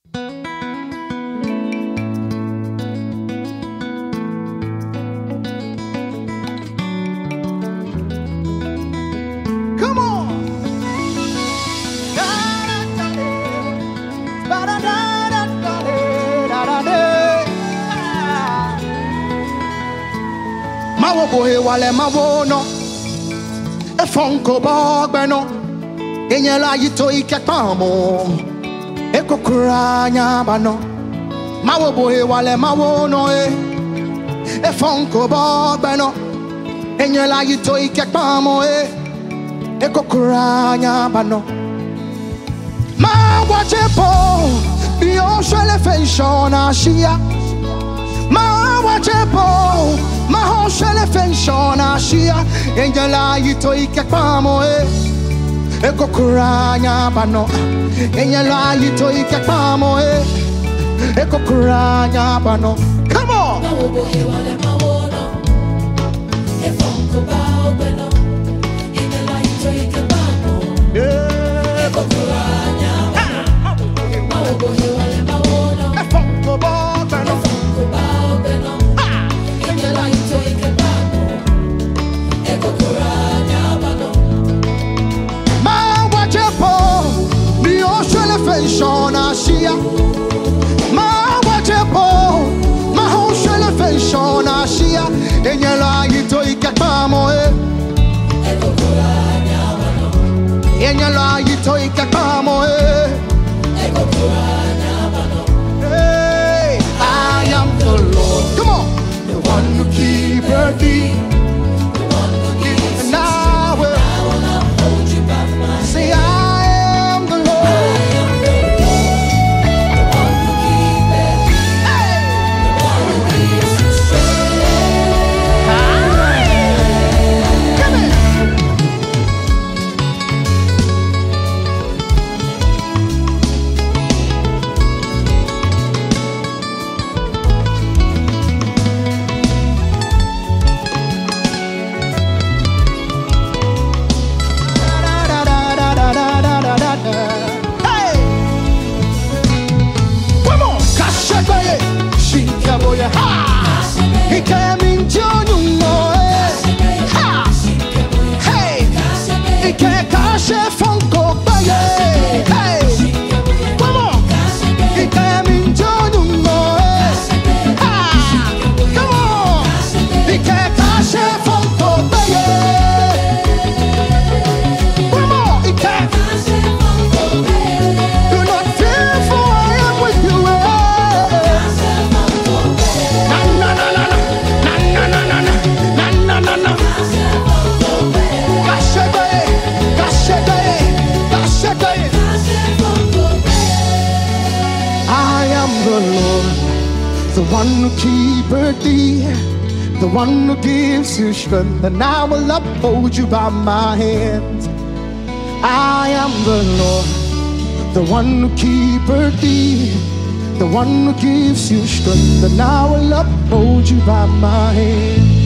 Come on. Mawo bohe wale mawo no efonko bogbeno enyela yito ikepamo ekokuranya bano. Mawo bohe wale mawo no efonko bogbeno enyela yito ikepamo ekokuranya bano. Ma wachepo bio shele fenshona shia. Ma wachepo ma ho shele fenshona shia. Enyela yito ikepamo ekokuranya bano. Enyela yito ikepamo ekokuranya bano. Come on. Shona shia. Ma wachepo ma ho shele fe shona shia. Enyela yito ikakamo ekokuranya bano. Enyela yito ikakamo ekokuranya bano. Hey, I am the Lord. Come on, the one who keepeth thee. The one who keeps and I will not hold you by my hand. Say I am the Lord. He came into you know. Hey, he can't cash it from Copaye. Hey, come on, he came into you know. Come on, he can't cash it from Copaye. Come on, he can't. Do not fear, for I am with you. I am the Lord, the one who keepeth thee, the one who gives you strength, and I will uphold you by my hand. I am the Lord, the one who keepeth thee, the one who gives you strength, and I will uphold you by my hand.